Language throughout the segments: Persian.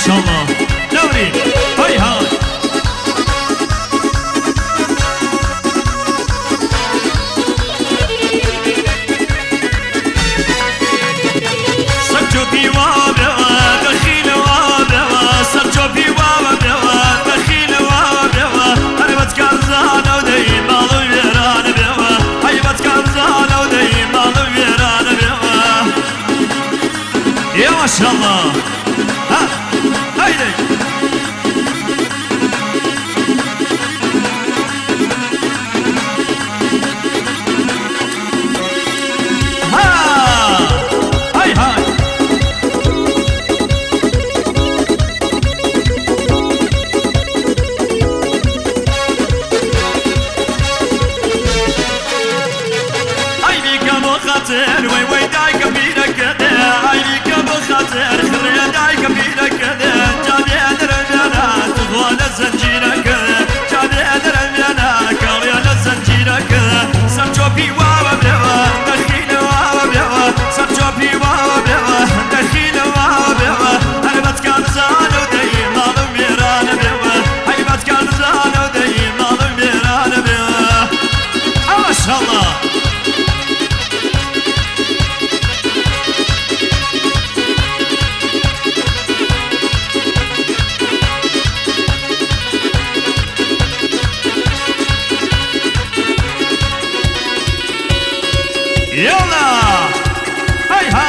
maşallah. Nuri, hay hay. سرچوبی وابوا دخیل وابوا سرچوبی وابوا دخیل وابوا حیبت کارزان و دی مالو ویران بوا حیبت کارزان و دی مالو ویران بوا یا ماشاءالله ها هایدی وي وي دايك بيدك عينيك بخاطر خري دايك بيدك جابي درميانا تغوى لزنجيرك جابي درميانا كاري لزنجيرك سرجوبي واوا بيوا دخيل واوا بيوا سرجوبي واوا بيوا دخيل واوا بيوا هيبت كارزان ودي مالو ميران بيوا هيبت كارزان ودي مالو ميران بيوا ما شاء الله يلا هاي ها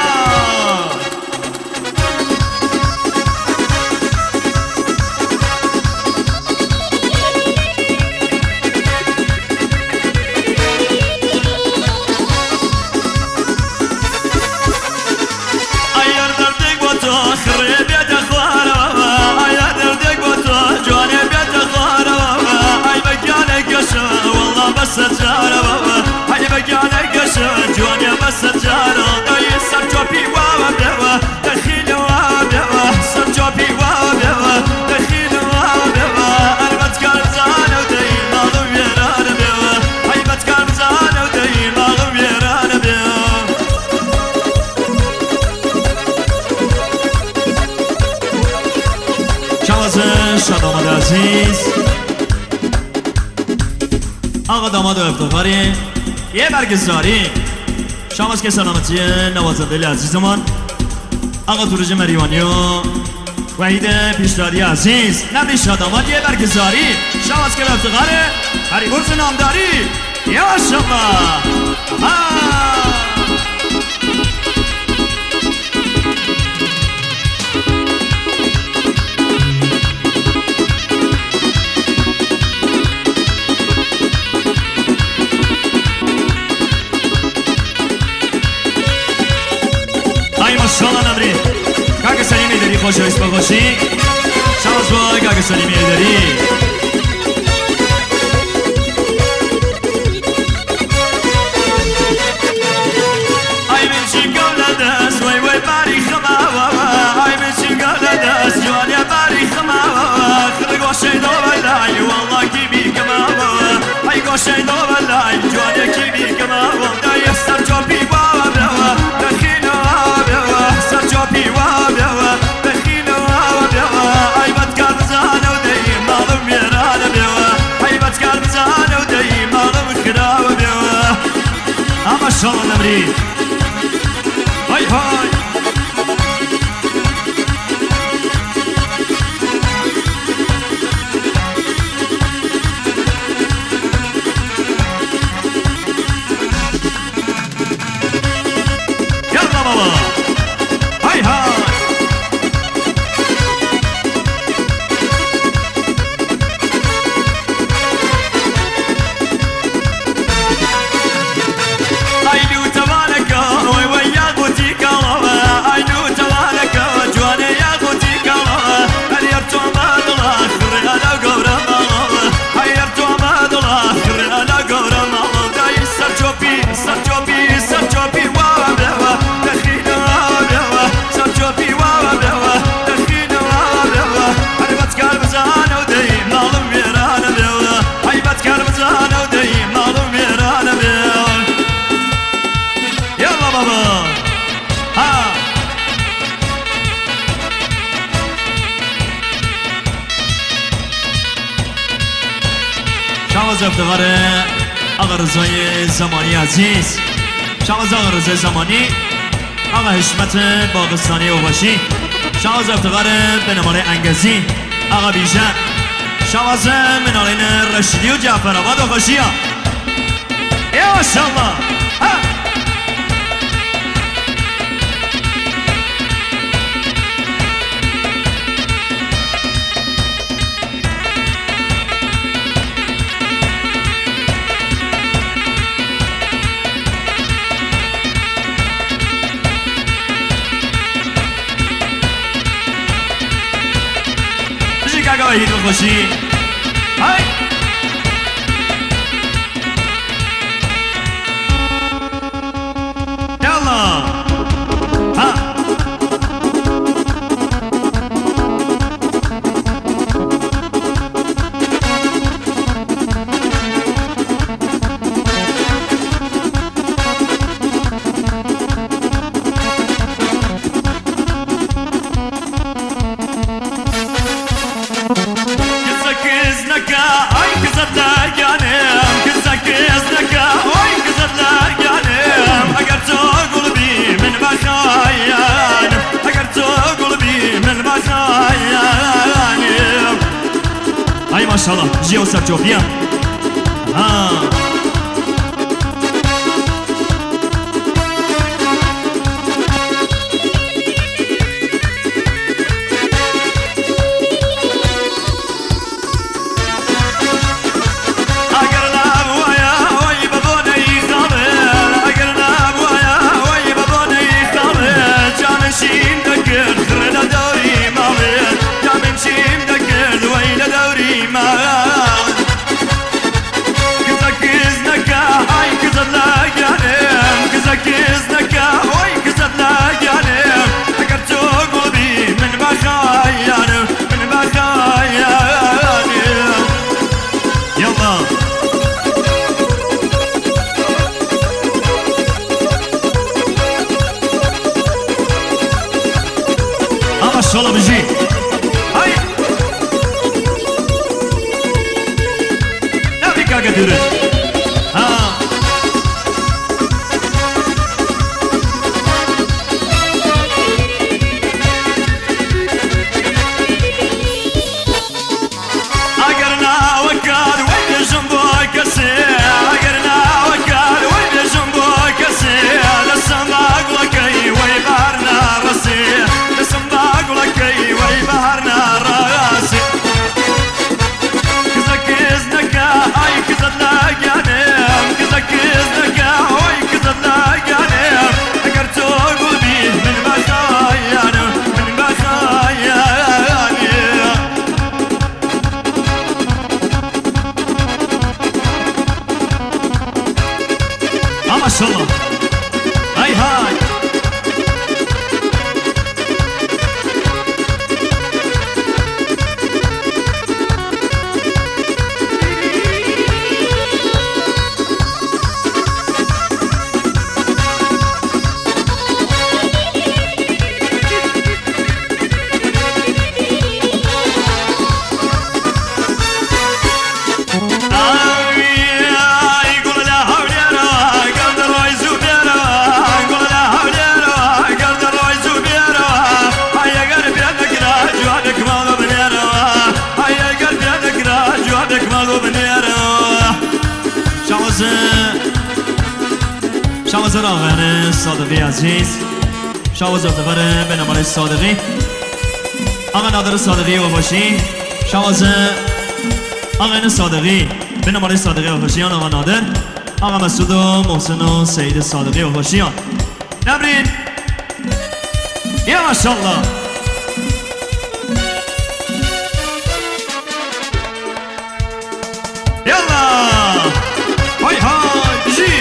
ايار دردك بوتو خري بيت اخوارا ايار دردك بوتو جواني بيت اخوارا اي بقالك قشا والله بس تجارة هاي بقالك قشا جواني بس تجارة داي سرجوبي واوا بيوا دخيل واوا بيوا سرجوبي واوا بيوا دخيل واوا بيوا انا بتكارزان ودي مالو ويران بيوا هاي بتكارزان ودي مالو ويران بيوا شاد آمد عزیز آقا داماد و افتخاری یه برگزاری شام از که سلامتی نوازنده عزیزمان آقا تورج مریوانی و وحید پیشداری عزیز نبی شاد آمد یه برگزاری شام از که افتخاره هریبرز نامداری یا ماشاءالله ماشاءالله نمری کاک سلیمی داری خوش و اسم خوشی شمس بای کاک سلیمی داری ای من چی قبل دست وی وی باری خماوا ای من چی قبل دست جوانی باری خماوا خد گوشه دو بلای والله کی بی کماوا ای گوشه دو بلای جوانی کی بی کماوا دای سرجوبی واوا بوا دخیل سرجوبي وابيوا دخيل وابيوا هيبت كارزان ودي مالو ميران بيوا هيبت كارزان ودي مالو خراو بيوا ما شاء الله نمري هاي هاي يلا بابا هاي هاي ايدو تبارك وي وي يا غوتي كرا ايدو تبارك جواني يا غوتي كرا هيرتو ما الله خري انا قبره هيرتو ما الله خري انا قبره داي سرجوبي سرجوبي سرجوبي وابوا دخيل وابوا سرجوبي وابوا دخيل وابوا هيبت كاربزان ودي مالو ويران بوا هيبت كاربزان ودي مالو ويران بوا يلا بابا ها افتخار آقا رضای زمانی عزیز، شواز آقا رضای زمانی، آقا حشمت باغستانی اوباشی، شواز افتخار بنمال انگزی، آقا بیژن، شواز منالین رشیدی و جعفر آباد و خوشی ها. یا ماشاءالله. Chicago هید و خوشی های یالا ها ما شاء الله جي وسب جوفيا شاء الله بيجي هاي نبي كاكا تورج ها اقرنا وكال وين جنبو كسي اقرنا وكال وين جنبو كسي للسماق لكي ويبارنا رسي لكي ويبهرنا راسي كزكزنك هاي كزدنا جانم كزكزنك هاي كزدنا جانم فكرتو قلبي من بخايانه من بخايانه ما شاء الله هاي هاي شواز راغن صادقی عزیز شواز افتخار بنمال صادقی آقا نادر صادقی و باشی شواز آقا صادقی بنمال صادقی و باشیان آقا نادر آقا مسعود و محسن و سعید صادقی و باشیان نبرین یا ماشاءالله یالا های های بجی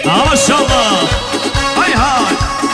ما شاء الله هاي هاي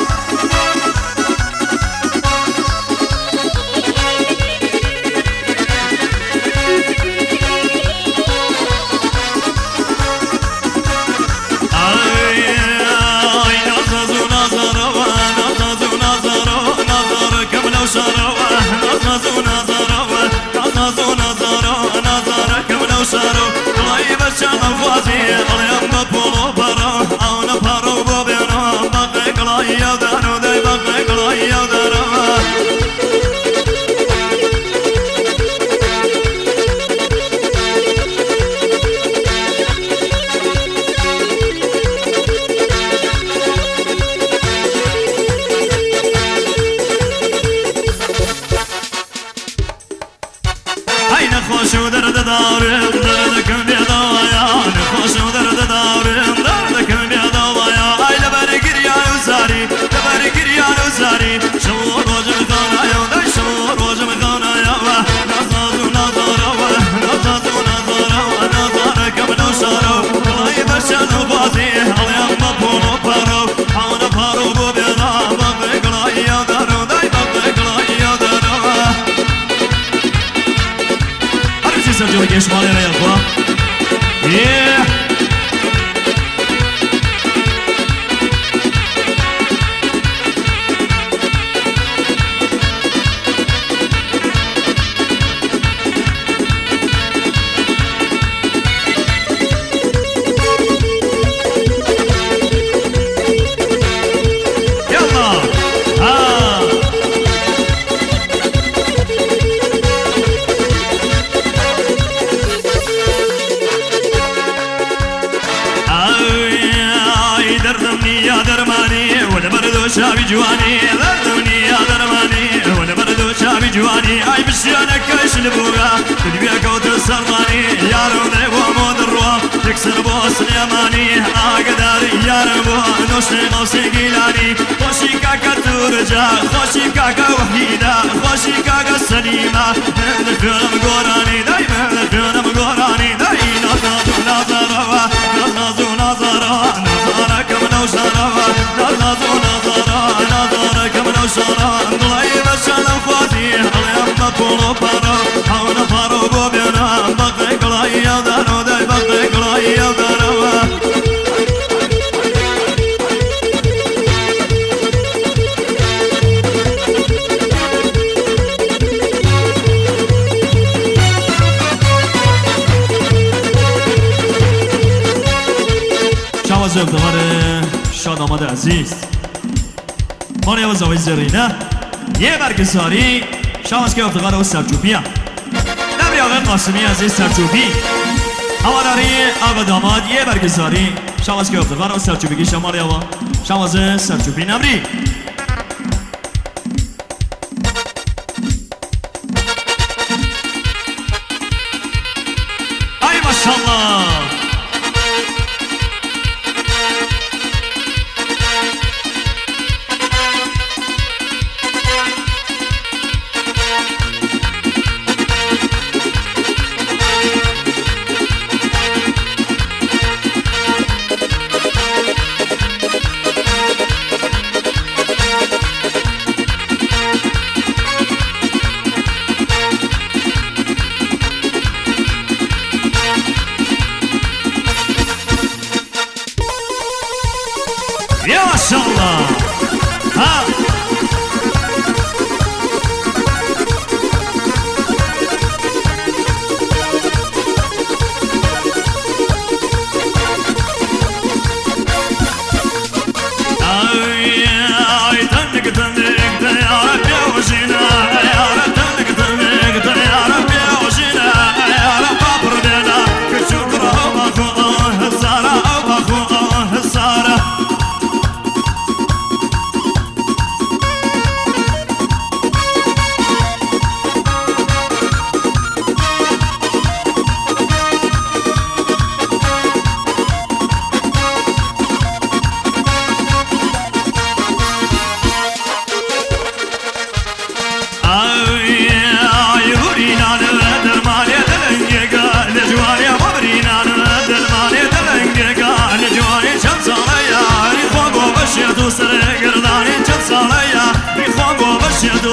شمالي يا اخوان شابي جواني ذرني يا درماني وانا بردو شابي جواني اي بشيانك ايش لبوغا تدبيك وتسرماني يا روني ومود الروام تكسر بوس اليماني اقدر يا ربو نوشي غوصي قيلاني خوشي كاكا ترجع خوشي كاكا وحيدة خوشي كاكا سليمة من الفيلم قراني دايما الفيلم قراني داي نظر نظر نظر نظر نظرك من وشرفة نظر نظرك من وشرفة ضلعي بشان فاتي اليوم طول برا حاول فاروق بينا بقيك لاي يدانو داي بقيك لاي يدانو شواز افتخار شاد آمد عزیز مانی و زوی زرینه یه برگزاری شواز که افتخار و سرچوبیه نبری آقای قاسمی عزیز سرچوبی هواداری آقا داماد یه برگزاری شواز که افتخار و سرچوبیگی شمالی و شواز سرچوبی نبری ای ماشاءالله يا ما شاء الله ها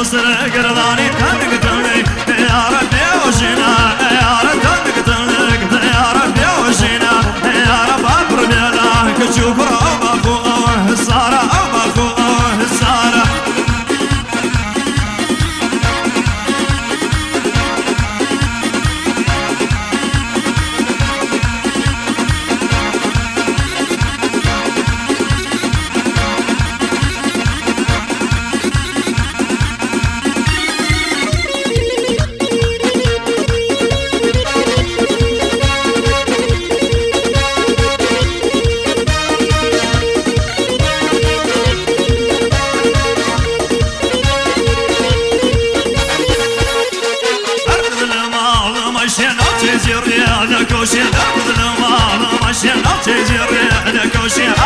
وسر قرضاني تنقتلني يا ربي وجينا يا رب تنقتلني يا ربي وجينا يا رب أبر بيلاك تشوفر أو بخوه السارة أو بخوه السارة تجري هذا كوشي أخذ المال ماشي تجري هذا كوشي